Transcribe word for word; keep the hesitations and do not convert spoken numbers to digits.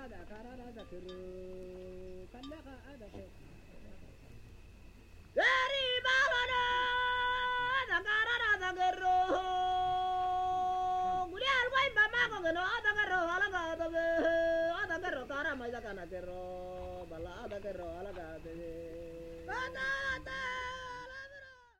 ada karara da kiro kallaka ada ke Dari balada da karara da kiro Gurial wai bama ko no ada kiro ala ga da ada kiro kara mai da kana kiro bala ada kiro ala ga de Ada ada